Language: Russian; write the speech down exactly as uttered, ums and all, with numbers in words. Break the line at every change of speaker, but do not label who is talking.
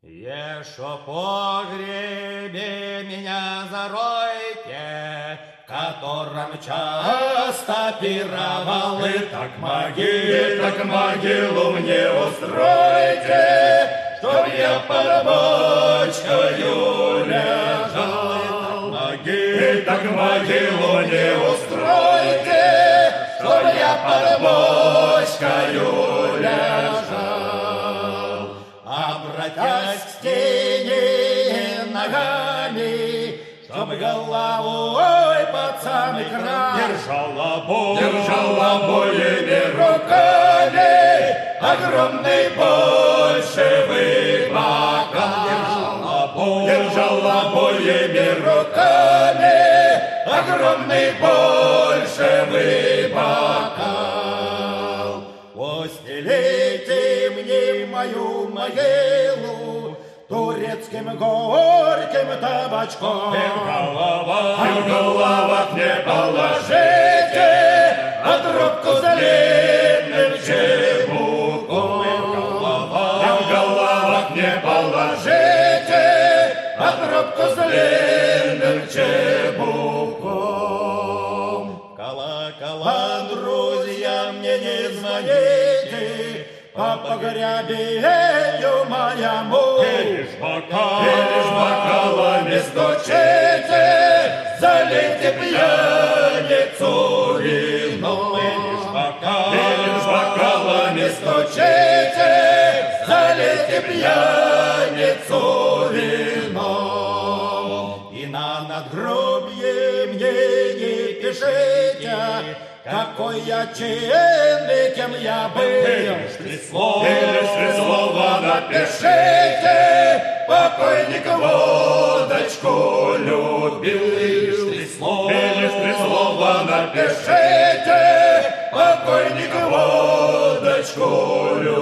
Еще погребе меня заройте, в котором часто пировал, и так могилу, так могилу мне устройте, чтоб я под бочкою лежал. И так могилу мне устройте, чтоб я под бочкою лежал. Обратясь к стене ногами, чтоб головой под самый край держал обои, держал обоими руками огромный большевый бокал. Держал обои, держал обоими руками огромный большевый бокал. Постелите мне мою могилу турецким горьким табачком. И в головах, и в головах не положите, а трубку с длинным чебуком. И в головах, и в головах не положите, а трубку с длинным чебуком. Колокола, друзья, мне не звоните, по погребению моему. И лишь бокал, и лишь бокалами стучите, залейте пьяницу вином. И лишь бокал, и лишь бокалами стучите, залейте пьяницу вином. И на надгробье мне не пишите, какой я чинный, кем я был. И лишь три слова, и лишь три слова напишите, покойник водочку любил. И лишь три слова, и лишь три слова напишите, покойник водочку любил.